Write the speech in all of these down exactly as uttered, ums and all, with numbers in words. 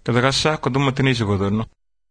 Kadakasa kudummatini sugodorno.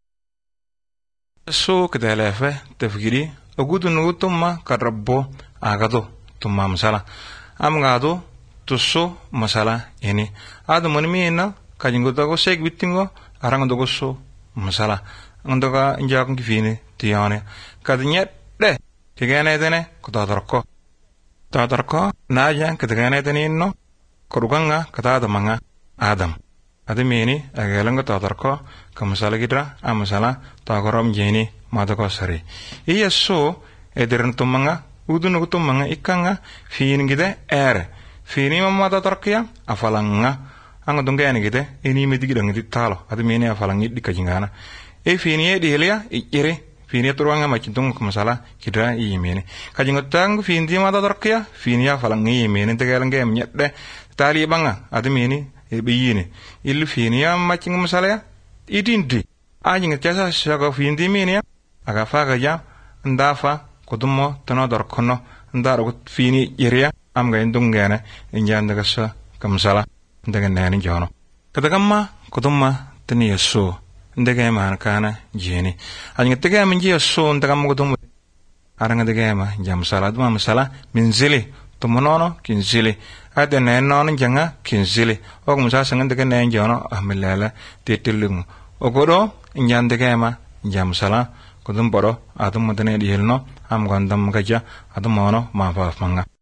So kadalefe tafgiri agudu nugutumma karabbo agado tumma masala. Am gado tusso masala ini. Adu manmina kajingodago seg bitingo arangodogoso masala. Andoga injakun kifini tiyane. Kadnyet de kigane dene kudadarko. Tadarko najan kadgane dene no koruganga kadadamanga Adam. Adi meni agelango tadarko kamasala gidra amasala tagorom jeni madako sari. Iya so ederan tumanga udun tumanga ikanga fiin gide ere. Fiini mamma tadarkia afalanga anga dongane gide ini medigidang di talo. Adi meni afalangi di kajingana. E fiini di helia ire fiini turuanga macintung kamasala gidra iya meni. Kajingotang fiin di mata tadarkia fiini afalangi iya meni tegalange mnyette tali banga adi meni biyini illu finiya macing masala idindi ajing tiasa saka findi minia aga faga ja ndafa kodumo tano dor kono ndaro fini iria am ga indungene injanda gasa kamsala ndaga nani jono kadagamma kodumma tani yaso ndaga man kana jeni ajing tega minji yaso ndaga kodum aranga daga ma jamsala duma masala minzili tumonono kinzili ada nenono janga kinzili og musa sangan daga nen jono ahmelala tetilung ogodo injande kema jamsala kodum boro adum madane dihelno am gondam gaja adum mono ma fa manga